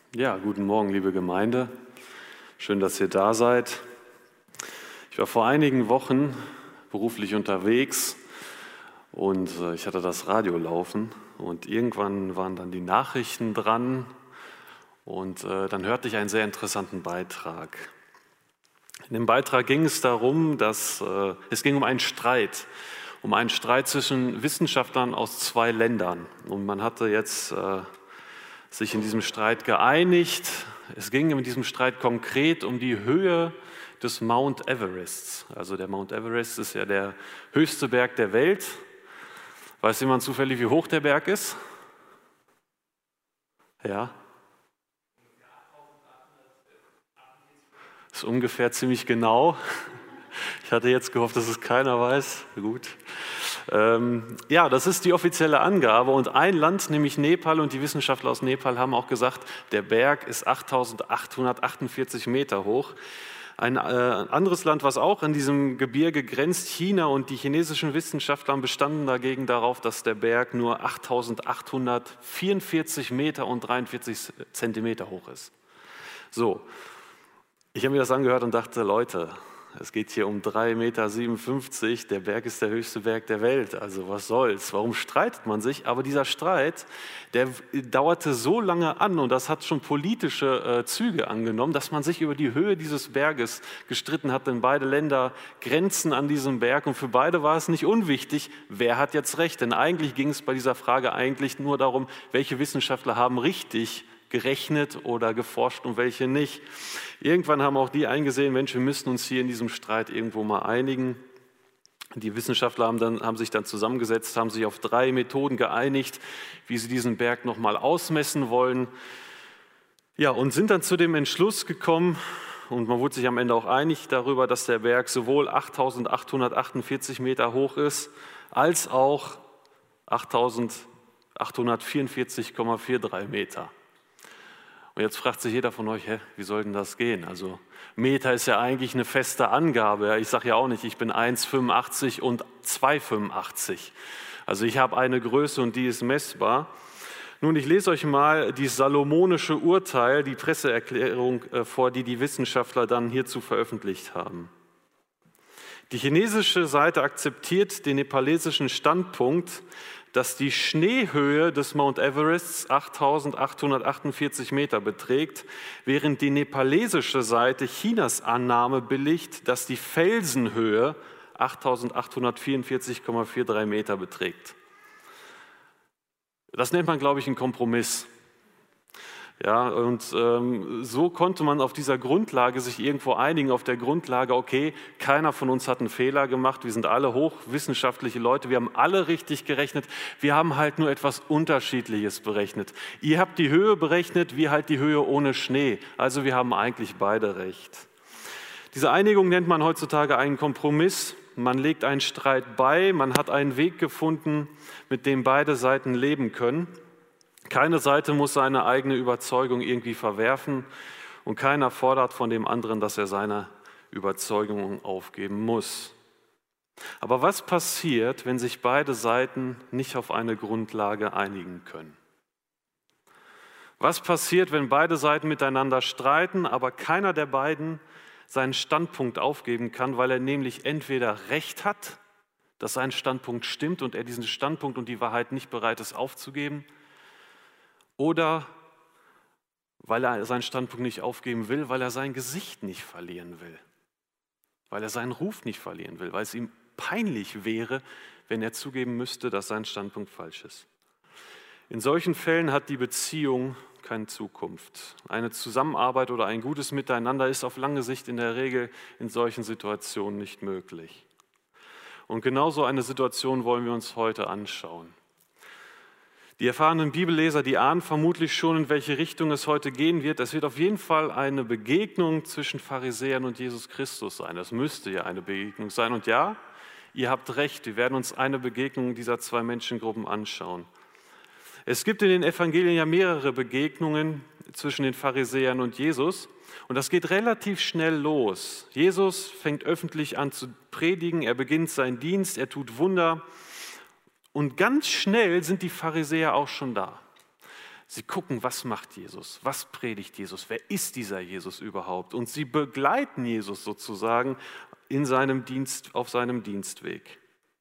Ja, guten Morgen, liebe Gemeinde. Schön, dass ihr da seid. Ich war vor einigen Wochen beruflich unterwegs und ich hatte das Radio laufen und irgendwann waren dann die Nachrichten dran und dann hörte ich einen sehr interessanten Beitrag. In dem Beitrag ging es darum, es ging um einen Streit zwischen Wissenschaftlern aus zwei Ländern. Und man hatte jetzt sich in diesem Streit geeinigt. Es ging in diesem Streit konkret um die Höhe des Mount Everest. Also der Mount Everest ist ja der höchste Berg der Welt. Weiß jemand zufällig, wie hoch der Berg ist? Ja? Ist ungefähr ziemlich genau. Ich hatte jetzt gehofft, dass es keiner weiß. Gut. Ja, das ist die offizielle Angabe. Und ein Land, nämlich Nepal, und die Wissenschaftler aus Nepal haben auch gesagt, der Berg ist 8.848 Meter hoch. Ein anderes Land, was auch an diesem Gebirge grenzt, China, und die chinesischen Wissenschaftler bestanden dagegen darauf, dass der Berg nur 8.844 Meter und 43 Zentimeter hoch ist. So, ich habe mir das angehört und dachte, Leute, es geht hier um 3,57 Meter, der Berg ist der höchste Berg der Welt, also was soll's, warum streitet man sich? Aber dieser Streit, der dauerte so lange an und das hat schon politische Züge angenommen, dass man sich über die Höhe dieses Berges gestritten hat, denn beide Länder grenzen an diesem Berg und für beide war es nicht unwichtig, wer hat jetzt recht, denn eigentlich ging es bei dieser Frage eigentlich nur darum, welche Wissenschaftler haben richtig gerechnet oder geforscht und welche nicht. Irgendwann haben auch die eingesehen, Mensch, wir müssen uns hier in diesem Streit irgendwo mal einigen. Die Wissenschaftler haben sich dann zusammengesetzt, haben sich auf 3 Methoden geeinigt, wie sie diesen Berg nochmal ausmessen wollen. Ja, und sind dann zu dem Entschluss gekommen, und man wurde sich am Ende auch einig darüber, dass der Berg sowohl 8.848 Meter hoch ist, als auch 8.844,43 Meter. Und jetzt fragt sich jeder von euch, wie soll denn das gehen? Also Meter ist ja eigentlich eine feste Angabe. Ich sage ja auch nicht, ich bin 1,85 und 2,85. Also ich habe eine Größe und die ist messbar. Nun, ich lese euch mal die salomonische Urteil, die Presseerklärung vor, die die Wissenschaftler dann hierzu veröffentlicht haben. Die chinesische Seite akzeptiert den nepalesischen Standpunkt, dass die Schneehöhe des Mount Everest 8.848 Meter beträgt, während die nepalesische Seite Chinas Annahme billigt, dass die Felsenhöhe 8.844,43 Meter beträgt. Das nennt man, glaube ich, einen Kompromiss. Ja, und so konnte man auf dieser Grundlage sich irgendwo einigen, auf der Grundlage, okay, keiner von uns hat einen Fehler gemacht, wir sind alle hochwissenschaftliche Leute, wir haben alle richtig gerechnet, wir haben halt nur etwas Unterschiedliches berechnet. Ihr habt die Höhe berechnet, wir halt die Höhe ohne Schnee, also wir haben eigentlich beide recht. Diese Einigung nennt man heutzutage einen Kompromiss. Man legt einen Streit bei, man hat einen Weg gefunden, mit dem beide Seiten leben können. Keine Seite muss seine eigene Überzeugung irgendwie verwerfen und keiner fordert von dem anderen, dass er seine Überzeugung aufgeben muss. Aber was passiert, wenn sich beide Seiten nicht auf eine Grundlage einigen können? Was passiert, wenn beide Seiten miteinander streiten, aber keiner der beiden seinen Standpunkt aufgeben kann, weil er nämlich entweder Recht hat, dass sein Standpunkt stimmt und er diesen Standpunkt und die Wahrheit nicht bereit ist aufzugeben, oder weil er seinen Standpunkt nicht aufgeben will, weil er sein Gesicht nicht verlieren will, weil er seinen Ruf nicht verlieren will, weil es ihm peinlich wäre, wenn er zugeben müsste, dass sein Standpunkt falsch ist. In solchen Fällen hat die Beziehung keine Zukunft. Eine Zusammenarbeit oder ein gutes Miteinander ist auf lange Sicht in der Regel in solchen Situationen nicht möglich. Und genau so eine Situation wollen wir uns heute anschauen. Die erfahrenen Bibelleser, die ahnen vermutlich schon, in welche Richtung es heute gehen wird. Es wird auf jeden Fall eine Begegnung zwischen Pharisäern und Jesus Christus sein. Das müsste ja eine Begegnung sein. Und ja, ihr habt recht, wir werden uns eine Begegnung dieser zwei Menschengruppen anschauen. Es gibt in den Evangelien ja mehrere Begegnungen zwischen den Pharisäern und Jesus. Und das geht relativ schnell los. Jesus fängt öffentlich an zu predigen, er beginnt seinen Dienst, er tut Wunder. Und ganz schnell sind die Pharisäer auch schon da. Sie gucken, was macht Jesus, was predigt Jesus, wer ist dieser Jesus überhaupt? Und sie begleiten Jesus sozusagen in seinem Dienst, auf seinem Dienstweg.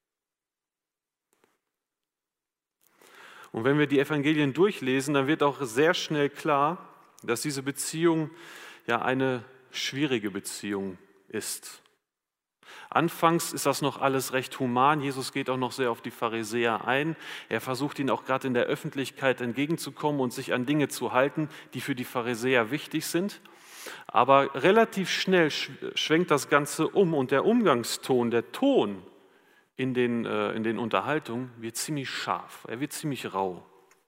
Und wenn wir die Evangelien durchlesen, dann wird auch sehr schnell klar, dass diese Beziehung ja eine schwierige Beziehung ist. Anfangs ist das noch alles recht human. Jesus geht auch noch sehr auf die Pharisäer ein. Er versucht ihnen auch gerade in der Öffentlichkeit entgegenzukommen und sich an Dinge zu halten, die für die Pharisäer wichtig sind. Aber relativ schnell schwenkt das Ganze um und der Umgangston, der Ton in den Unterhaltungen wird ziemlich scharf, er wird ziemlich rau.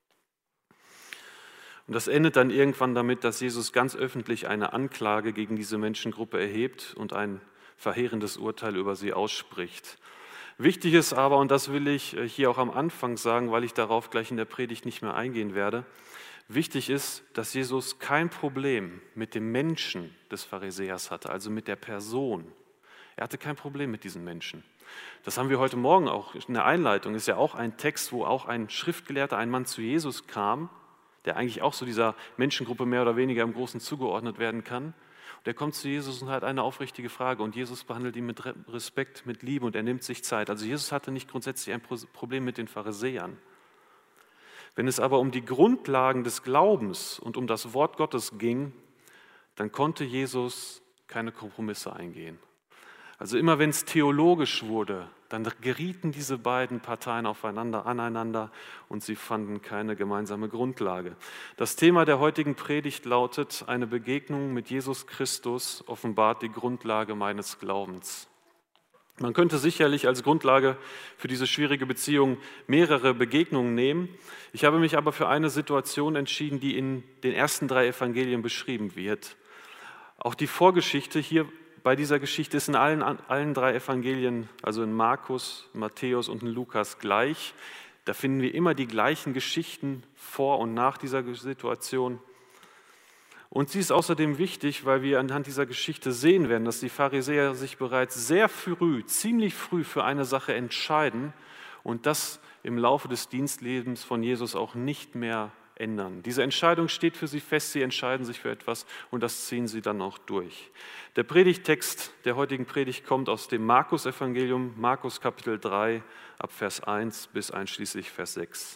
Und das endet dann irgendwann damit, dass Jesus ganz öffentlich eine Anklage gegen diese Menschengruppe erhebt und ein verheerendes Urteil über sie ausspricht. Wichtig ist aber, und das will ich hier auch am Anfang sagen, weil ich darauf gleich in der Predigt nicht mehr eingehen werde, wichtig ist, dass Jesus kein Problem mit dem Menschen des Pharisäers hatte, also mit der Person. Er hatte kein Problem mit diesen Menschen. Das haben wir heute Morgen auch in der Einleitung. Ist ja auch ein Text, wo auch ein Schriftgelehrter, ein Mann zu Jesus kam, der eigentlich auch so dieser Menschengruppe mehr oder weniger im Großen zugeordnet werden kann. Und der kommt zu Jesus und hat eine aufrichtige Frage und Jesus behandelt ihn mit Respekt, mit Liebe und er nimmt sich Zeit. Also Jesus hatte nicht grundsätzlich ein Problem mit den Pharisäern. Wenn es aber um die Grundlagen des Glaubens und um das Wort Gottes ging, dann konnte Jesus keine Kompromisse eingehen. Also immer wenn es theologisch wurde, dann gerieten diese beiden Parteien aneinander und sie fanden keine gemeinsame Grundlage. Das Thema der heutigen Predigt lautet: Eine Begegnung mit Jesus Christus offenbart die Grundlage meines Glaubens. Man könnte sicherlich als Grundlage für diese schwierige Beziehung mehrere Begegnungen nehmen. Ich habe mich aber für eine Situation entschieden, die in den ersten 3 Evangelien beschrieben wird. Auch die Vorgeschichte hier bei dieser Geschichte ist in allen 3 Evangelien, also in Markus, Matthäus und in Lukas gleich. Da finden wir immer die gleichen Geschichten vor und nach dieser Situation. Und sie ist außerdem wichtig, weil wir anhand dieser Geschichte sehen werden, dass die Pharisäer sich bereits sehr früh, ziemlich früh für eine Sache entscheiden und das im Laufe des Dienstlebens von Jesus auch nicht mehr ändern. Diese Entscheidung steht für sie fest, sie entscheiden sich für etwas und das ziehen sie dann auch durch. Der Predigttext der heutigen Predigt kommt aus dem Markus-Evangelium, Markus Kapitel 3, ab Vers 1 bis einschließlich Vers 6.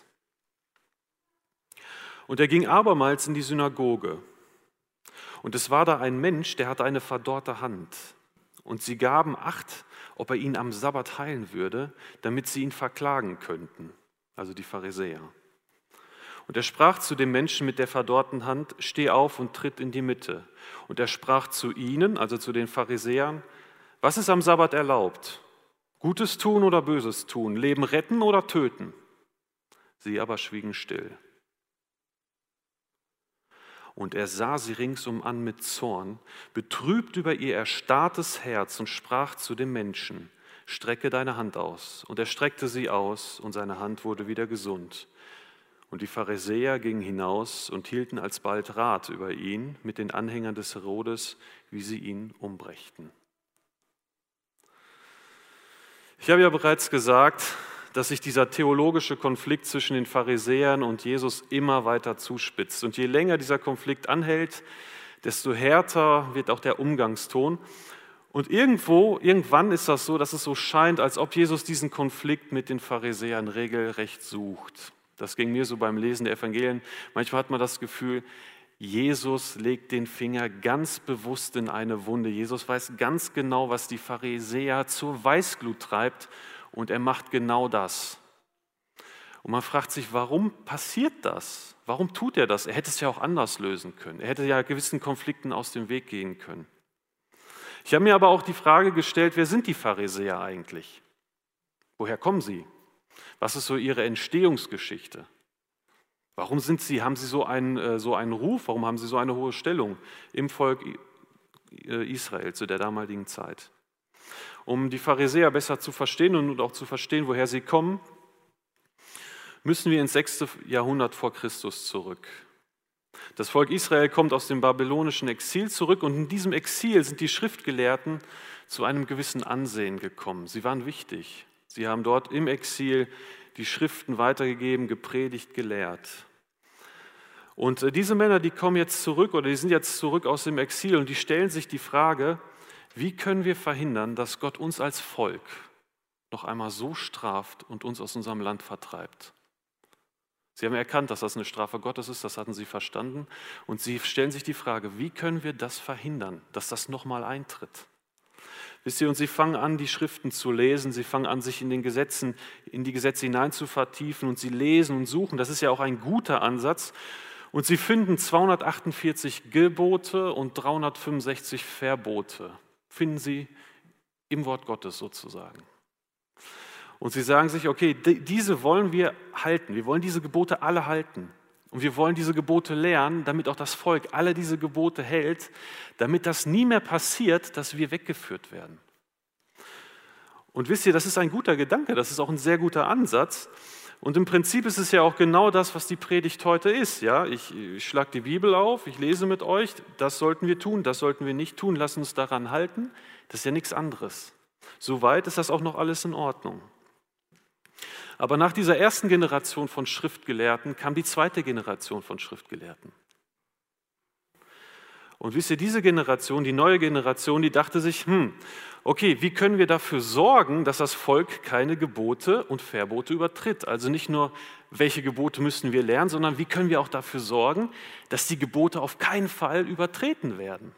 Und er ging abermals in die Synagoge. Und es war da ein Mensch, der hatte eine verdorrte Hand. Und sie gaben Acht, ob er ihn am Sabbat heilen würde, damit sie ihn verklagen könnten, also die Pharisäer. Und er sprach zu dem Menschen mit der verdorrten Hand: Steh auf und tritt in die Mitte. Und er sprach zu ihnen, also zu den Pharisäern: Was ist am Sabbat erlaubt? Gutes tun oder Böses tun? Leben retten oder töten? Sie aber schwiegen still. Und er sah sie ringsum an mit Zorn, betrübt über ihr erstarrtes Herz und sprach zu dem Menschen: Strecke deine Hand aus. Und er streckte sie aus und seine Hand wurde wieder gesund. Und die Pharisäer gingen hinaus und hielten alsbald Rat über ihn mit den Anhängern des Herodes, wie sie ihn umbrächten. Ich habe ja bereits gesagt, dass sich dieser theologische Konflikt zwischen den Pharisäern und Jesus immer weiter zuspitzt. Und je länger dieser Konflikt anhält, desto härter wird auch der Umgangston. Und irgendwann ist das so, dass es so scheint, als ob Jesus diesen Konflikt mit den Pharisäern regelrecht sucht. Das ging mir so beim Lesen der Evangelien. Manchmal hat man das Gefühl, Jesus legt den Finger ganz bewusst in eine Wunde. Jesus weiß ganz genau, was die Pharisäer zur Weißglut treibt und er macht genau das. Und man fragt sich, warum passiert das? Warum tut er das? Er hätte es ja auch anders lösen können. Er hätte ja gewissen Konflikten aus dem Weg gehen können. Ich habe mir aber auch die Frage gestellt, wer sind die Pharisäer eigentlich? Woher kommen sie? Was ist so ihre Entstehungsgeschichte? Warum haben sie so einen Ruf? Warum haben sie so eine hohe Stellung im Volk Israel zu der damaligen Zeit? Um die Pharisäer besser zu verstehen und auch zu verstehen, woher sie kommen, müssen wir ins 6. Jahrhundert vor Christus zurück. Das Volk Israel kommt aus dem babylonischen Exil zurück und in diesem Exil sind die Schriftgelehrten zu einem gewissen Ansehen gekommen. Sie waren wichtig. Sie haben dort im Exil die Schriften weitergegeben, gepredigt, gelehrt. Und diese Männer, die kommen jetzt zurück oder die sind jetzt zurück aus dem Exil und die stellen sich die Frage, wie können wir verhindern, dass Gott uns als Volk noch einmal so straft und uns aus unserem Land vertreibt? Sie haben erkannt, dass das eine Strafe Gottes ist, das hatten sie verstanden. Und sie stellen sich die Frage, wie können wir das verhindern, dass das nochmal eintritt? Wisst ihr, und sie fangen an, die Schriften zu lesen, sie fangen an, sich in die Gesetze hinein zu vertiefen und sie lesen und suchen. Das ist ja auch ein guter Ansatz. Und sie finden 248 Gebote und 365 Verbote, finden sie im Wort Gottes sozusagen. Und sie sagen sich, okay, diese wollen wir halten, wir wollen diese Gebote alle halten. Und wir wollen diese Gebote lernen, damit auch das Volk alle diese Gebote hält, damit das nie mehr passiert, dass wir weggeführt werden. Und wisst ihr, das ist ein guter Gedanke, das ist auch ein sehr guter Ansatz. Und im Prinzip ist es ja auch genau das, was die Predigt heute ist. Ja? Ich schlage die Bibel auf, ich lese mit euch, das sollten wir tun, das sollten wir nicht tun, lasst uns daran halten. Das ist ja nichts anderes. Soweit ist das auch noch alles in Ordnung. Aber nach dieser ersten Generation von Schriftgelehrten kam die zweite Generation von Schriftgelehrten. Und wisst ihr, diese Generation, die neue Generation, die dachte sich, okay, wie können wir dafür sorgen, dass das Volk keine Gebote und Verbote übertritt? Also nicht nur, welche Gebote müssen wir lernen, sondern wie können wir auch dafür sorgen, dass die Gebote auf keinen Fall übertreten werden?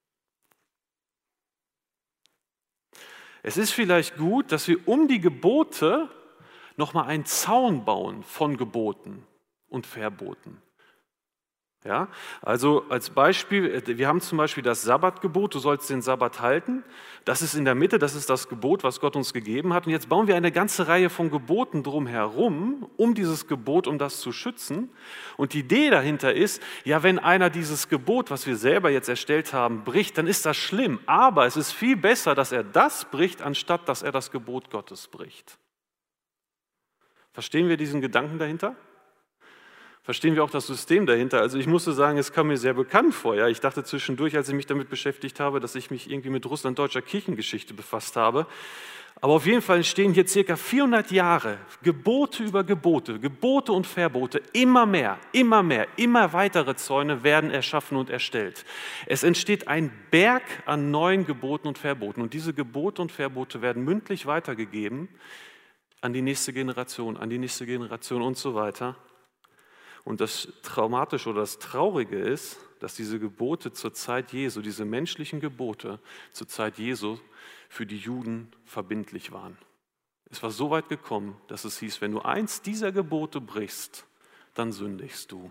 Es ist vielleicht gut, dass wir um die Gebote nochmal einen Zaun bauen von Geboten und Verboten. Ja, also als Beispiel, wir haben zum Beispiel das Sabbatgebot, du sollst den Sabbat halten. Das ist in der Mitte, das ist das Gebot, was Gott uns gegeben hat. Und jetzt bauen wir eine ganze Reihe von Geboten drumherum, um dieses Gebot, um das zu schützen. Und die Idee dahinter ist, ja, wenn einer dieses Gebot, was wir selber jetzt erstellt haben, bricht, dann ist das schlimm. Aber es ist viel besser, dass er das bricht, anstatt dass er das Gebot Gottes bricht. Verstehen wir diesen Gedanken dahinter? Verstehen wir auch das System dahinter? Also ich musste sagen, es kam mir sehr bekannt vor. Ja? Ich dachte zwischendurch, als ich mich damit beschäftigt habe, dass ich mich irgendwie mit russlanddeutscher Kirchengeschichte befasst habe. Aber auf jeden Fall entstehen hier circa 400 Jahre Gebote über Gebote, Gebote und Verbote, immer mehr, immer weitere Zäune werden erschaffen und erstellt. Es entsteht ein Berg an neuen Geboten und Verboten. Und diese Gebote und Verbote werden mündlich weitergegeben an die nächste Generation und so weiter. Und das Traumatische oder das Traurige ist, dass diese Gebote zur Zeit Jesu, diese menschlichen Gebote zur Zeit Jesu für die Juden verbindlich waren. Es war so weit gekommen, dass es hieß, wenn du eins dieser Gebote brichst, dann sündigst du.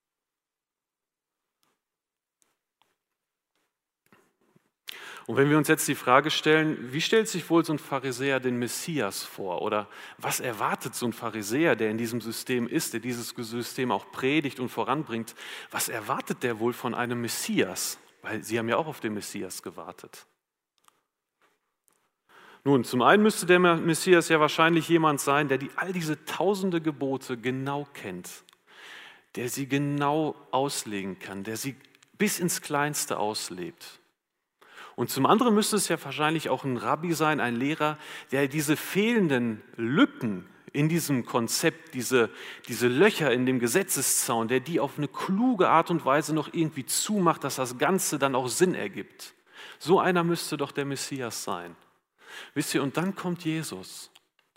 Und wenn wir uns jetzt die Frage stellen, wie stellt sich wohl so ein Pharisäer den Messias vor? Oder was erwartet so ein Pharisäer, der in diesem System ist, der dieses System auch predigt und voranbringt? Was erwartet der wohl von einem Messias? Weil sie haben ja auch auf den Messias gewartet. Nun, zum einen müsste der Messias ja wahrscheinlich jemand sein, der all diese tausende Gebote genau kennt, der sie genau auslegen kann, der sie bis ins Kleinste auslebt. Und zum anderen müsste es ja wahrscheinlich auch ein Rabbi sein, ein Lehrer, der diese fehlenden Lücken in diesem Konzept, diese Löcher in dem Gesetzeszaun, der die auf eine kluge Art und Weise noch irgendwie zumacht, dass das Ganze dann auch Sinn ergibt. So einer müsste doch der Messias sein. Wisst ihr, und dann kommt Jesus.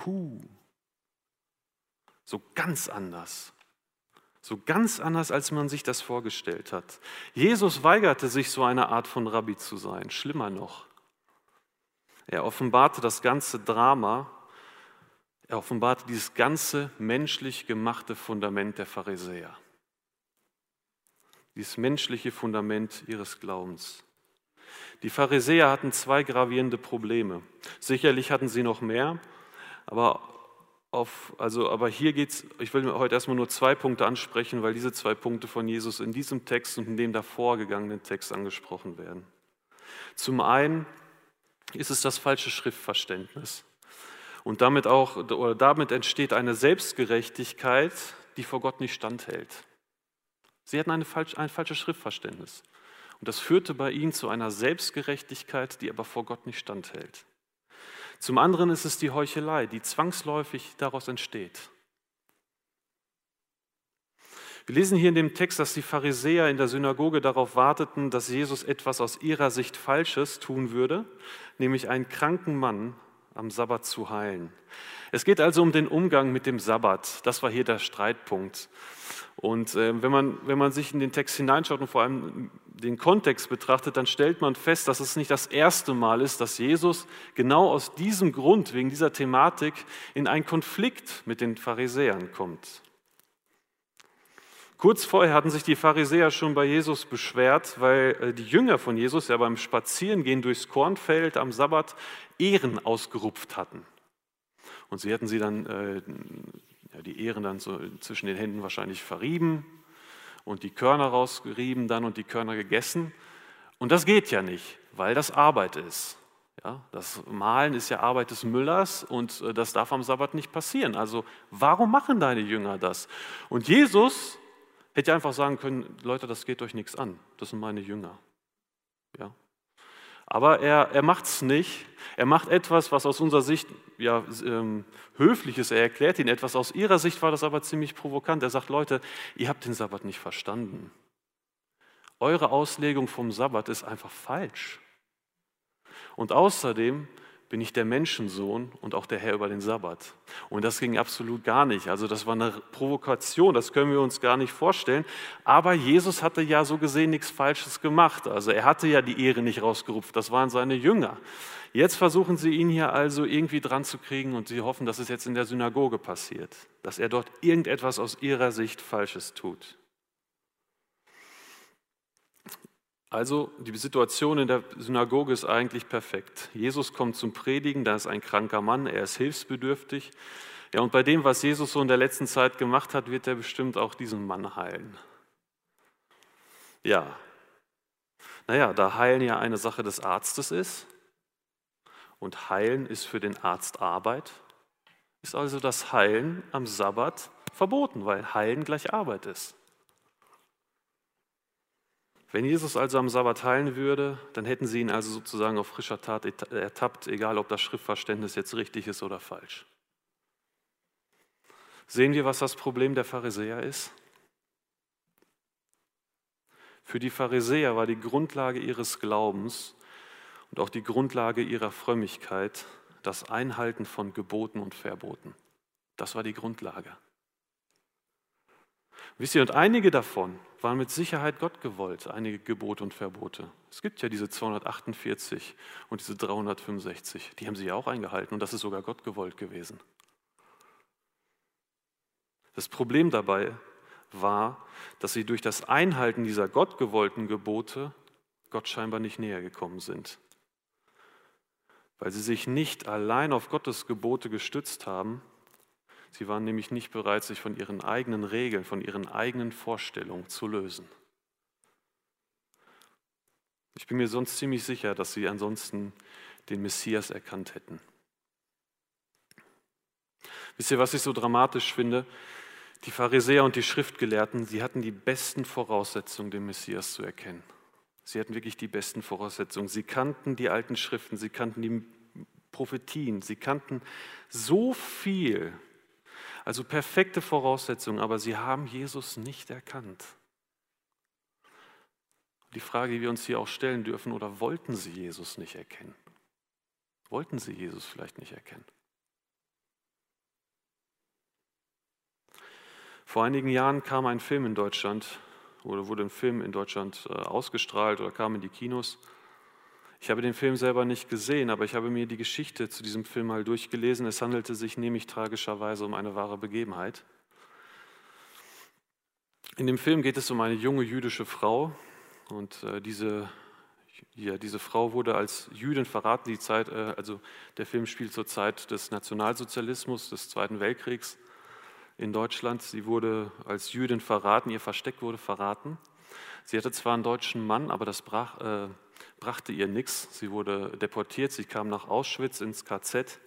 So ganz anders. So ganz anders, als man sich das vorgestellt hat. Jesus weigerte sich, so eine Art von Rabbi zu sein. Schlimmer noch. Er offenbarte das ganze Drama. Er offenbarte dieses ganze menschlich gemachte Fundament der Pharisäer. Dieses menschliche Fundament ihres Glaubens. Die Pharisäer hatten zwei gravierende Probleme. Sicherlich hatten sie noch mehr, aber hier geht's. Ich will heute erstmal nur 2 Punkte ansprechen, weil diese 2 Punkte von Jesus in diesem Text und in dem davor gegangenen Text angesprochen werden. Zum einen ist es das falsche Schriftverständnis. Und damit entsteht eine Selbstgerechtigkeit, die vor Gott nicht standhält. Sie hatten ein falsches Schriftverständnis. Und das führte bei ihnen zu einer Selbstgerechtigkeit, die aber vor Gott nicht standhält. Zum anderen ist es die Heuchelei, die zwangsläufig daraus entsteht. Wir lesen hier in dem Text, dass die Pharisäer in der Synagoge darauf warteten, dass Jesus etwas aus ihrer Sicht Falsches tun würde, nämlich einen kranken Mann am Sabbat zu heilen. Es geht also um den Umgang mit dem Sabbat. Das war hier der Streitpunkt. Und wenn man sich in den Text hineinschaut und vor allem den Kontext betrachtet, dann stellt man fest, dass es nicht das erste Mal ist, dass Jesus genau aus diesem Grund, wegen dieser Thematik, in einen Konflikt mit den Pharisäern kommt. Kurz vorher hatten sich die Pharisäer schon bei Jesus beschwert, weil die Jünger von Jesus ja beim Spazierengehen durchs Kornfeld am Sabbat Ähren ausgerupft hatten. Und sie hätten sie dann, die Ähren dann so zwischen den Händen wahrscheinlich verrieben und die Körner rausgerieben dann und die Körner gegessen. Und das geht ja nicht, weil das Arbeit ist. Ja, das Mahlen ist ja Arbeit des Müllers und das darf am Sabbat nicht passieren. Also warum machen deine Jünger das? Und Jesus hätte einfach sagen können, Leute, das geht euch nichts an, das sind meine Jünger. Ja. Aber er macht es nicht. Er macht etwas, was aus unserer Sicht höflich ist. Er erklärt ihnen etwas. Aus ihrer Sicht war das aber ziemlich provokant. Er sagt, Leute, ihr habt den Sabbat nicht verstanden. Eure Auslegung vom Sabbat ist einfach falsch. Und außerdem bin ich der Menschensohn und auch der Herr über den Sabbat. Und das ging absolut gar nicht. Also das war eine Provokation, das können wir uns gar nicht vorstellen. Aber Jesus hatte ja so gesehen nichts Falsches gemacht. Also er hatte ja die Ehre nicht rausgerupft, das waren seine Jünger. Jetzt versuchen sie ihn hier also irgendwie dran zu kriegen und sie hoffen, dass es jetzt in der Synagoge passiert, dass er dort irgendetwas aus ihrer Sicht Falsches tut. Also die Situation in der Synagoge ist eigentlich perfekt. Jesus kommt zum Predigen, da ist ein kranker Mann, er ist hilfsbedürftig. Ja, und bei dem, was Jesus so in der letzten Zeit gemacht hat, wird er bestimmt auch diesen Mann heilen. Ja, da Heilen ja eine Sache des Arztes ist und Heilen ist für den Arzt Arbeit, ist also das Heilen am Sabbat verboten, weil Heilen gleich Arbeit ist. Wenn Jesus also am Sabbat heilen würde, dann hätten sie ihn also sozusagen auf frischer Tat ertappt, egal ob das Schriftverständnis jetzt richtig ist oder falsch. Sehen wir, was das Problem der Pharisäer ist? Für die Pharisäer war die Grundlage ihres Glaubens und auch die Grundlage ihrer Frömmigkeit das Einhalten von Geboten und Verboten. Das war die Grundlage. Wisst ihr, und einige davon waren mit Sicherheit Gott gewollt, einige Gebote und Verbote. Es gibt ja diese 248 und diese 365, die haben sie ja auch eingehalten und das ist sogar Gott gewollt gewesen. Das Problem dabei war, dass sie durch das Einhalten dieser gottgewollten Gebote Gott scheinbar nicht näher gekommen sind. Weil sie sich nicht allein auf Gottes Gebote gestützt haben. Sie waren nämlich nicht bereit, sich von ihren eigenen Regeln, von ihren eigenen Vorstellungen zu lösen. Ich bin mir sonst ziemlich sicher, dass sie ansonsten den Messias erkannt hätten. Wisst ihr, was ich so dramatisch finde? Die Pharisäer und die Schriftgelehrten, sie hatten die besten Voraussetzungen, den Messias zu erkennen. Sie hatten wirklich die besten Voraussetzungen. Sie kannten die alten Schriften, sie kannten die Prophetien, sie kannten so viel. Also perfekte Voraussetzungen, aber sie haben Jesus nicht erkannt. Die Frage, die wir uns hier auch stellen dürfen, oder wollten sie Jesus nicht erkennen? Wollten sie Jesus vielleicht nicht erkennen? Vor einigen Jahren kam ein Film in Deutschland, oder wurde ein Film in Deutschland ausgestrahlt oder kam in die Kinos. Ich habe den Film selber nicht gesehen, aber ich habe mir die Geschichte zu diesem Film mal durchgelesen. Es handelte sich nämlich tragischerweise um eine wahre Begebenheit. In dem Film geht es um eine junge jüdische Frau und diese Frau wurde als Jüdin verraten. Also der Film spielt zur Zeit des Nationalsozialismus, des Zweiten Weltkriegs in Deutschland. Sie wurde als Jüdin verraten, ihr Versteck wurde verraten. Sie hatte zwar einen deutschen Mann, aber das brachte ihr nichts. Sie wurde deportiert, sie kam nach Auschwitz ins KZ.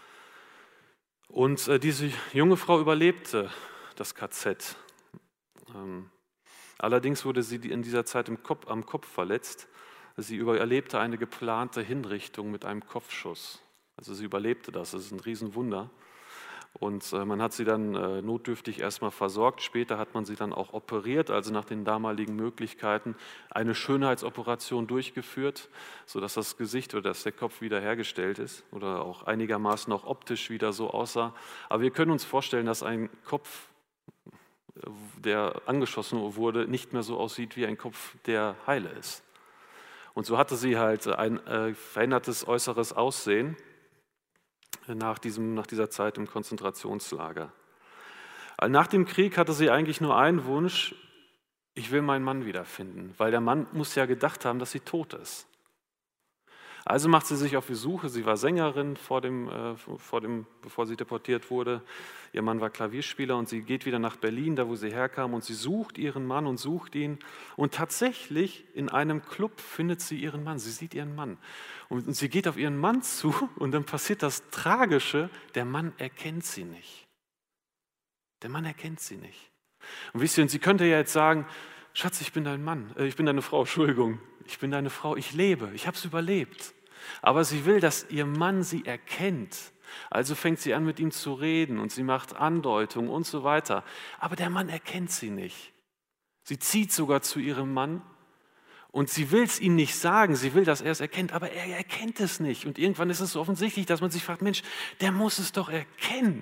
Und diese junge Frau überlebte das KZ. Allerdings wurde sie in dieser Zeit am Kopf verletzt. Sie überlebte eine geplante Hinrichtung mit einem Kopfschuss. Also sie überlebte das ist ein Riesenwunder. Und man hat sie dann notdürftig erstmal versorgt. Später hat man sie dann auch operiert, also nach den damaligen Möglichkeiten eine Schönheitsoperation durchgeführt, sodass das Gesicht oder dass der Kopf wiederhergestellt ist oder auch einigermaßen auch optisch wieder so aussah. Aber wir können uns vorstellen, dass ein Kopf, der angeschossen wurde, nicht mehr so aussieht wie ein Kopf, der heile ist. Und so hatte sie halt ein verändertes äußeres Aussehen nach dieser Zeit im Konzentrationslager. Nach dem Krieg hatte sie eigentlich nur einen Wunsch: Ich will meinen Mann wiederfinden, weil der Mann muss ja gedacht haben, dass sie tot ist. Also macht sie sich auf die Suche. Sie war Sängerin, bevor sie deportiert wurde. Ihr Mann war Klavierspieler und sie geht wieder nach Berlin, da wo sie herkam, und sie sucht ihren Mann und sucht ihn. Und tatsächlich in einem Club findet sie ihren Mann. Sie sieht ihren Mann. Und sie geht auf ihren Mann zu und dann passiert das Tragische: Der Mann erkennt sie nicht. Der Mann erkennt sie nicht. Und wisst ihr, und sie könnte ja jetzt sagen: Schatz, ich bin dein Mann, ich bin deine Frau, Entschuldigung. Ich bin deine Frau, ich lebe, ich habe es überlebt. Aber sie will, dass ihr Mann sie erkennt. Also fängt sie an, mit ihm zu reden und sie macht Andeutungen und so weiter. Aber der Mann erkennt sie nicht. Sie zieht sogar zu ihrem Mann und sie will es ihm nicht sagen. Sie will, dass er es erkennt, aber er erkennt es nicht. Und irgendwann ist es so offensichtlich, dass man sich fragt: Mensch, der muss es doch erkennen.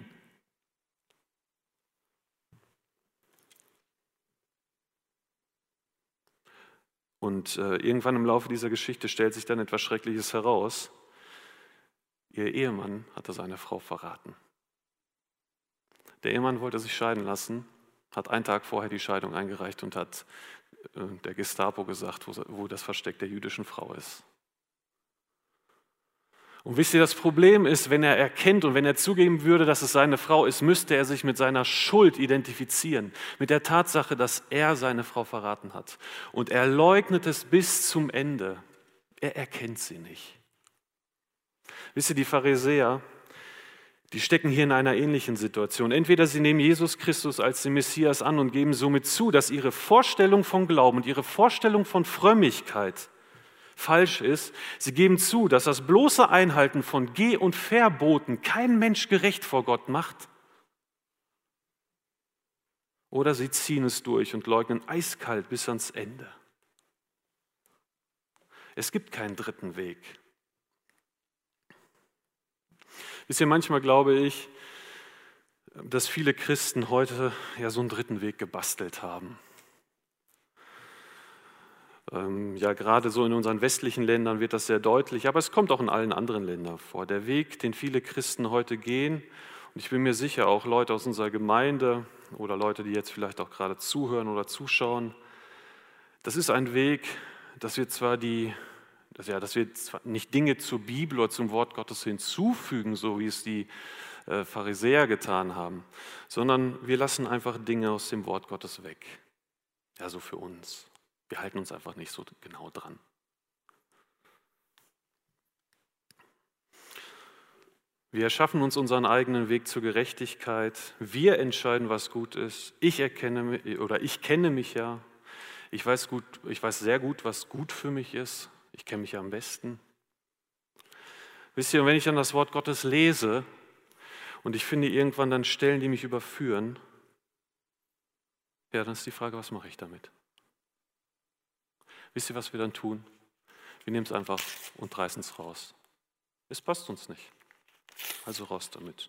Und irgendwann im Laufe dieser Geschichte stellt sich dann etwas Schreckliches heraus. Ihr Ehemann hatte seine Frau verraten. Der Ehemann wollte sich scheiden lassen, hat einen Tag vorher die Scheidung eingereicht und hat der Gestapo gesagt, wo das Versteck der jüdischen Frau ist. Und wisst ihr, das Problem ist, wenn er erkennt und wenn er zugeben würde, dass es seine Frau ist, müsste er sich mit seiner Schuld identifizieren, mit der Tatsache, dass er seine Frau verraten hat. Und er leugnet es bis zum Ende. Er erkennt sie nicht. Wisst ihr, die Pharisäer, die stecken hier in einer ähnlichen Situation. Entweder sie nehmen Jesus Christus als den Messias an und geben somit zu, dass ihre Vorstellung von Glauben und ihre Vorstellung von Frömmigkeit falsch ist. Sie geben zu, dass das bloße Einhalten von Geh- und Verboten kein Mensch gerecht vor Gott macht. Oder sie ziehen es durch und leugnen eiskalt bis ans Ende. Es gibt keinen dritten Weg. Wisst ihr, manchmal glaube ich, dass viele Christen heute ja so einen dritten Weg gebastelt haben. Ja, gerade so in unseren westlichen Ländern wird das sehr deutlich, aber es kommt auch in allen anderen Ländern vor. Der Weg, den viele Christen heute gehen, und ich bin mir sicher, auch Leute aus unserer Gemeinde oder Leute, die jetzt vielleicht auch gerade zuhören oder zuschauen, das ist ein Weg, dass wir zwar nicht Dinge zur Bibel oder zum Wort Gottes hinzufügen, so wie es die Pharisäer getan haben, sondern wir lassen einfach Dinge aus dem Wort Gottes weg. Ja, so für uns. Wir halten uns einfach nicht so genau dran. Wir erschaffen uns unseren eigenen Weg zur Gerechtigkeit. Wir entscheiden, was gut ist. Ich kenne mich ja. Ich weiß sehr gut, was gut für mich ist. Ich kenne mich ja am besten. Wisst ihr, wenn ich dann das Wort Gottes lese und ich finde irgendwann dann Stellen, die mich überführen, ja, dann ist die Frage, was mache ich damit? Wisst ihr, was wir dann tun? Wir nehmen es einfach und reißen es raus. Es passt uns nicht. Also raus damit.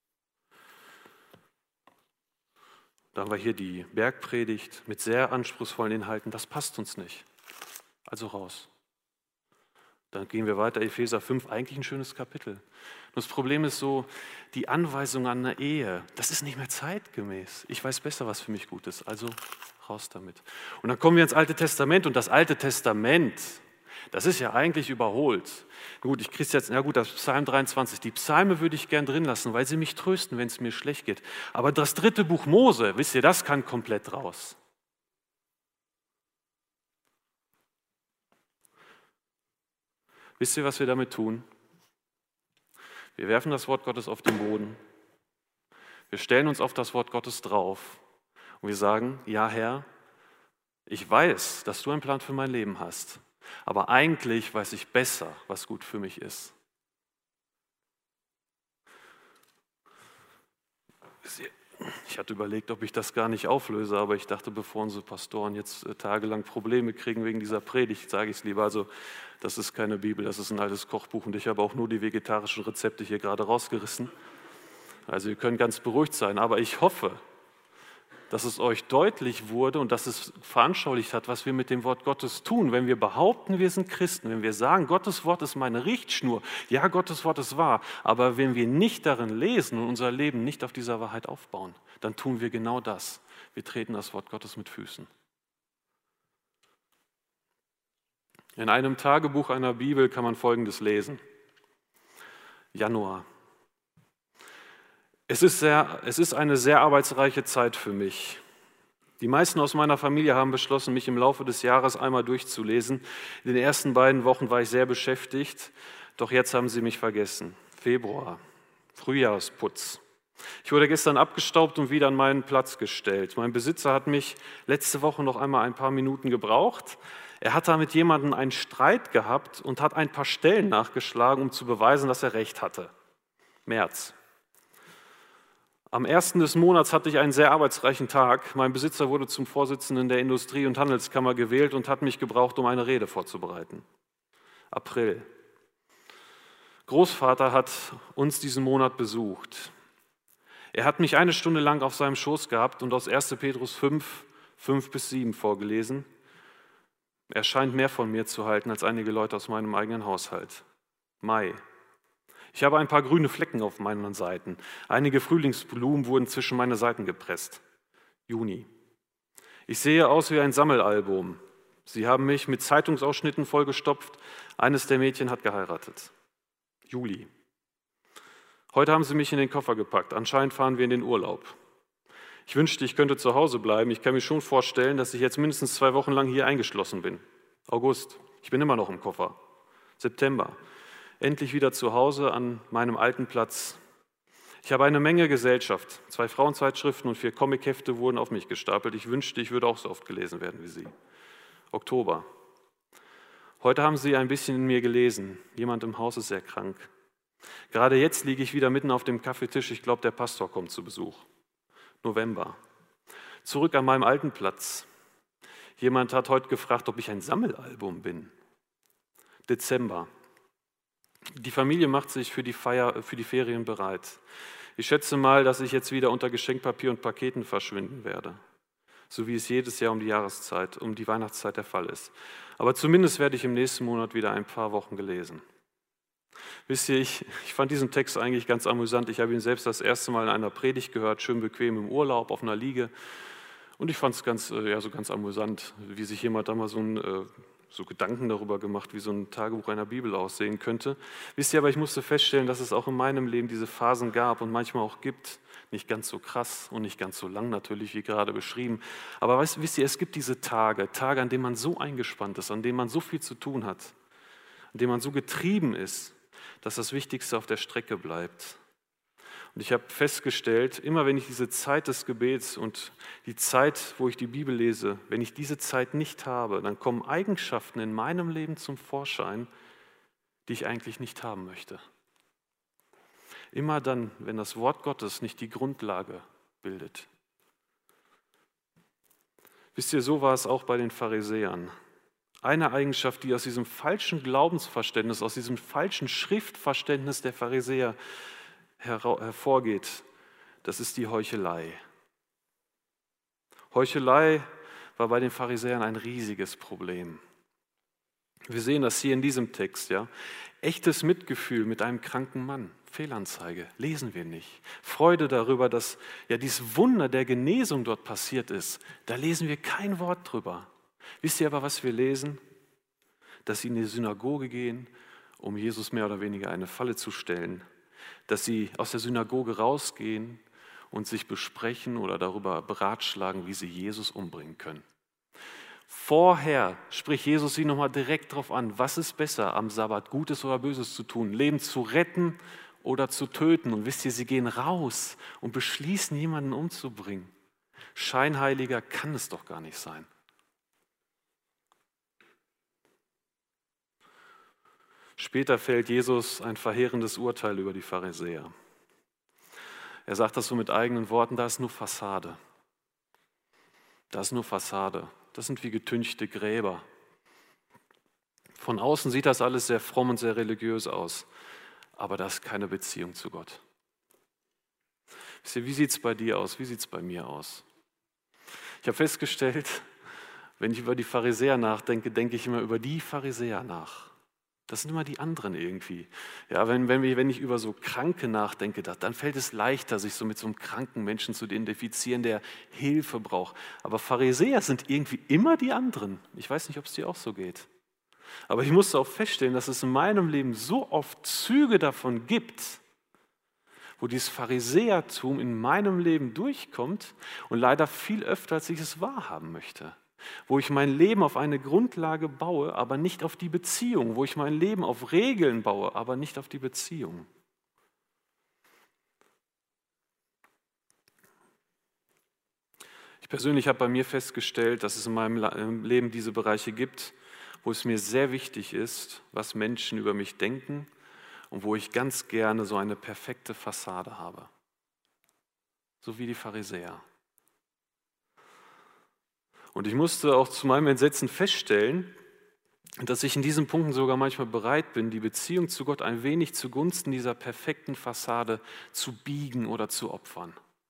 Da haben wir hier die Bergpredigt mit sehr anspruchsvollen Inhalten. Das passt uns nicht. Also raus. Dann gehen wir weiter, Epheser 5, eigentlich ein schönes Kapitel. Und das Problem ist so, die Anweisung an eine Ehe, das ist nicht mehr zeitgemäß. Ich weiß besser, was für mich gut ist, also raus damit. Und dann kommen wir ins Alte Testament und das Alte Testament, das ist ja eigentlich überholt. Gut, ich kriege jetzt, das Psalm 23, die Psalme würde ich gern drin lassen, weil sie mich trösten, wenn es mir schlecht geht. Aber das 3. Buch Mose, wisst ihr, das kann komplett raus. Wisst ihr, was wir damit tun? Wir werfen das Wort Gottes auf den Boden. Wir stellen uns auf das Wort Gottes drauf und wir sagen: Ja, Herr, ich weiß, dass du einen Plan für mein Leben hast, aber eigentlich weiß ich besser, was gut für mich ist. Ich hatte überlegt, ob ich das gar nicht auflöse, aber ich dachte, bevor unsere Pastoren jetzt tagelang Probleme kriegen wegen dieser Predigt, sage ich es lieber. Also, das ist keine Bibel, das ist ein altes Kochbuch und ich habe auch nur die vegetarischen Rezepte hier gerade rausgerissen. Also, ihr könnt ganz beruhigt sein, aber ich hoffe, dass es euch deutlich wurde und dass es veranschaulicht hat, was wir mit dem Wort Gottes tun. Wenn wir behaupten, wir sind Christen, wenn wir sagen, Gottes Wort ist meine Richtschnur, ja, Gottes Wort ist wahr, aber wenn wir nicht darin lesen und unser Leben nicht auf dieser Wahrheit aufbauen, dann tun wir genau das. Wir treten das Wort Gottes mit Füßen. In einem Tagebuch einer Bibel kann man Folgendes lesen. Januar. Es ist eine sehr arbeitsreiche Zeit für mich. Die meisten aus meiner Familie haben beschlossen, mich im Laufe des Jahres einmal durchzulesen. In den ersten beiden Wochen war ich sehr beschäftigt, doch jetzt haben sie mich vergessen. Februar, Frühjahrsputz. Ich wurde gestern abgestaubt und wieder an meinen Platz gestellt. Mein Besitzer hat mich letzte Woche noch einmal ein paar Minuten gebraucht. Er hat da mit jemandem einen Streit gehabt und hat ein paar Stellen nachgeschlagen, um zu beweisen, dass er recht hatte. März. Am 1. des Monats hatte ich einen sehr arbeitsreichen Tag. Mein Besitzer wurde zum Vorsitzenden der Industrie- und Handelskammer gewählt und hat mich gebraucht, um eine Rede vorzubereiten. April. Großvater hat uns diesen Monat besucht. Er hat mich eine Stunde lang auf seinem Schoß gehabt und aus 1. Petrus 5, 5-7 vorgelesen. Er scheint mehr von mir zu halten als einige Leute aus meinem eigenen Haushalt. Mai. Ich habe ein paar grüne Flecken auf meinen Seiten. Einige Frühlingsblumen wurden zwischen meine Seiten gepresst. Juni. Ich sehe aus wie ein Sammelalbum. Sie haben mich mit Zeitungsausschnitten vollgestopft. Eines der Mädchen hat geheiratet. Juli. Heute haben sie mich in den Koffer gepackt. Anscheinend fahren wir in den Urlaub. Ich wünschte, ich könnte zu Hause bleiben. Ich kann mir schon vorstellen, dass ich jetzt mindestens 2 Wochen lang hier eingeschlossen bin. August. Ich bin immer noch im Koffer. September. Endlich wieder zu Hause an meinem alten Platz. Ich habe eine Menge Gesellschaft. 2 Frauenzeitschriften und 4 Comichefte wurden auf mich gestapelt. Ich wünschte, ich würde auch so oft gelesen werden wie Sie. Oktober. Heute haben Sie ein bisschen in mir gelesen. Jemand im Haus ist sehr krank. Gerade jetzt liege ich wieder mitten auf dem Kaffeetisch. Ich glaube, der Pastor kommt zu Besuch. November. Zurück an meinem alten Platz. Jemand hat heute gefragt, ob ich ein Sammelalbum bin. Dezember. Die Familie macht sich für die Ferien bereit. Ich schätze mal, dass ich jetzt wieder unter Geschenkpapier und Paketen verschwinden werde. So wie es jedes Jahr um die Weihnachtszeit der Fall ist. Aber zumindest werde ich im nächsten Monat wieder ein paar Wochen gelesen. Wisst ihr, ich fand diesen Text eigentlich ganz amüsant. Ich habe ihn selbst das erste Mal in einer Predigt gehört, schön bequem im Urlaub auf einer Liege. Und ich fand es ganz amüsant, wie sich jemand da mal so Gedanken darüber gemacht, wie so ein Tagebuch einer Bibel aussehen könnte. Wisst ihr, aber ich musste feststellen, dass es auch in meinem Leben diese Phasen gab und manchmal auch gibt, nicht ganz so krass und nicht ganz so lang natürlich, wie gerade beschrieben. Aber wisst ihr, es gibt diese Tage, an denen man so eingespannt ist, an denen man so viel zu tun hat, an denen man so getrieben ist, dass das Wichtigste auf der Strecke bleibt. Und ich habe festgestellt, immer wenn ich diese Zeit des Gebets und die Zeit, wo ich die Bibel lese, wenn ich diese Zeit nicht habe, dann kommen Eigenschaften in meinem Leben zum Vorschein, die ich eigentlich nicht haben möchte. Immer dann, wenn das Wort Gottes nicht die Grundlage bildet. Wisst ihr, so war es auch bei den Pharisäern. Eine Eigenschaft, die aus diesem falschen Glaubensverständnis, aus diesem falschen Schriftverständnis der Pharisäer hervorgeht, das ist die Heuchelei. Heuchelei war bei den Pharisäern ein riesiges Problem. Wir sehen das hier in diesem Text, ja. Echtes Mitgefühl mit einem kranken Mann, Fehlanzeige, lesen wir nicht. Freude darüber, dass ja dieses Wunder der Genesung dort passiert ist, da lesen wir kein Wort drüber. Wisst ihr aber, was wir lesen? Dass sie in die Synagoge gehen, um Jesus mehr oder weniger eine Falle zu stellen. Dass sie aus der Synagoge rausgehen und sich besprechen oder darüber beratschlagen, wie sie Jesus umbringen können. Vorher spricht Jesus sie nochmal direkt darauf an, was ist besser am Sabbat, Gutes oder Böses zu tun, Leben zu retten oder zu töten. Und wisst ihr, sie gehen raus und beschließen, jemanden umzubringen. Scheinheiliger kann es doch gar nicht sein. Später fällt Jesus ein verheerendes Urteil über die Pharisäer. Er sagt das so mit eigenen Worten, da ist nur Fassade. Da ist nur Fassade. Das sind wie getünchte Gräber. Von außen sieht das alles sehr fromm und sehr religiös aus, aber das ist keine Beziehung zu Gott. Wisst ihr, wie sieht es bei dir aus? Wie sieht es bei mir aus? Ich habe festgestellt, wenn ich über die Pharisäer nachdenke, denke ich immer über die Pharisäer nach. Das sind immer die anderen irgendwie. Ja, wenn ich über so Kranke nachdenke, dann fällt es leichter, sich so mit so einem kranken Menschen zu identifizieren, der Hilfe braucht. Aber Pharisäer sind irgendwie immer die anderen. Ich weiß nicht, ob es dir auch so geht. Aber ich musste auch feststellen, dass es in meinem Leben so oft Züge davon gibt, wo dieses Pharisäertum in meinem Leben durchkommt und leider viel öfter, als ich es wahrhaben möchte. Wo ich mein Leben auf eine Grundlage baue, aber nicht auf die Beziehung. Wo ich mein Leben auf Regeln baue, aber nicht auf die Beziehung. Ich persönlich habe bei mir festgestellt, dass es in meinem Leben diese Bereiche gibt, wo es mir sehr wichtig ist, was Menschen über mich denken und wo ich ganz gerne so eine perfekte Fassade habe. So wie die Pharisäer. Und ich musste auch zu meinem Entsetzen feststellen, dass ich in diesen Punkten sogar manchmal bereit bin, die Beziehung zu Gott ein wenig zugunsten dieser perfekten Fassade zu biegen oder zu opfern.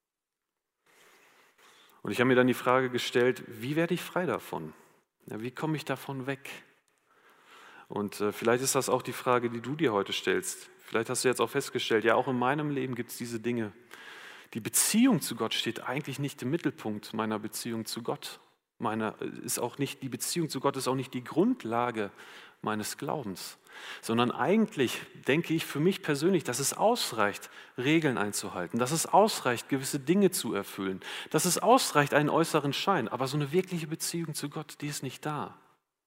Und ich habe mir dann die Frage gestellt, wie werde ich frei davon? Ja, wie komme ich davon weg? Und vielleicht ist das auch die Frage, die du dir heute stellst. Vielleicht hast du jetzt auch festgestellt, ja, auch in meinem Leben gibt es diese Dinge. Die Beziehung zu Gott steht eigentlich nicht im Mittelpunkt meiner Beziehung zu Gott. Die Beziehung zu Gott ist auch nicht die Grundlage meines Glaubens, sondern eigentlich denke ich für mich persönlich, dass es ausreicht, Regeln einzuhalten, dass es ausreicht, gewisse Dinge zu erfüllen, dass es ausreicht, einen äußeren Schein, aber so eine wirkliche Beziehung zu Gott, die ist nicht da.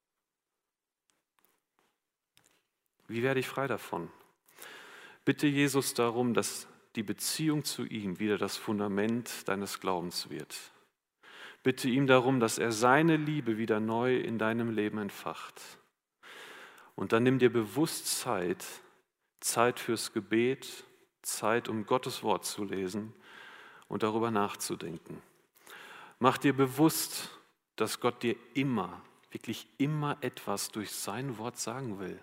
Wie werde ich frei davon? Bitte Jesus darum, dass die Beziehung zu ihm wieder das Fundament deines Glaubens wird. Bitte ihm darum, dass er seine Liebe wieder neu in deinem Leben entfacht. Und dann nimm dir bewusst Zeit fürs Gebet, Zeit, um Gottes Wort zu lesen und darüber nachzudenken. Mach dir bewusst, dass Gott dir immer, wirklich immer etwas durch sein Wort sagen will.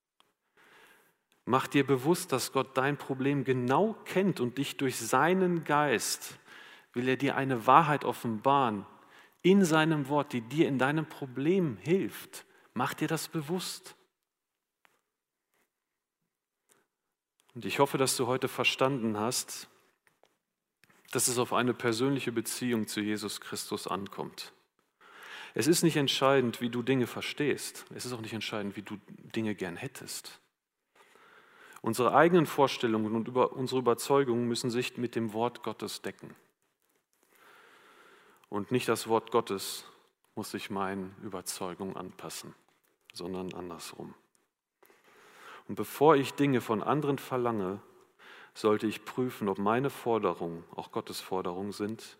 Mach dir bewusst, dass Gott dein Problem genau kennt und dich durch seinen Geist will er dir eine Wahrheit offenbaren in seinem Wort, die dir in deinem Problem hilft. Mach dir das bewusst. Und ich hoffe, dass du heute verstanden hast, dass es auf eine persönliche Beziehung zu Jesus Christus ankommt. Es ist nicht entscheidend, wie du Dinge verstehst. Es ist auch nicht entscheidend, wie du Dinge gern hättest. Unsere eigenen Vorstellungen und unsere Überzeugungen müssen sich mit dem Wort Gottes decken. Und nicht das Wort Gottes muss sich meinen Überzeugungen anpassen, sondern andersrum. Und bevor ich Dinge von anderen verlange, sollte ich prüfen, ob meine Forderungen auch Gottes Forderungen sind.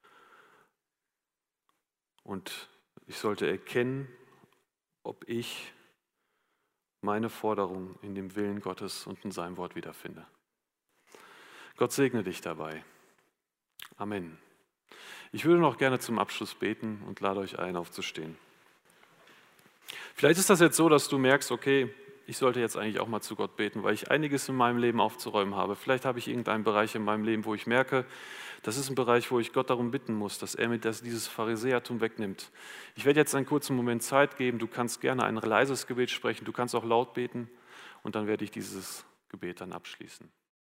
Und ich sollte erkennen, ob ich meine Forderungen in dem Willen Gottes und in seinem Wort wiederfinde. Gott segne dich dabei. Amen. Ich würde noch gerne zum Abschluss beten und lade euch ein, aufzustehen. Vielleicht ist das jetzt so, dass du merkst, okay, ich sollte jetzt eigentlich auch mal zu Gott beten, weil ich einiges in meinem Leben aufzuräumen habe. Vielleicht habe ich irgendeinen Bereich in meinem Leben, wo ich merke, das ist ein Bereich, wo ich Gott darum bitten muss, dass er mir dieses Pharisäertum wegnimmt. Ich werde jetzt einen kurzen Moment Zeit geben. Du kannst gerne ein leises Gebet sprechen, du kannst auch laut beten und dann werde ich dieses Gebet dann abschließen.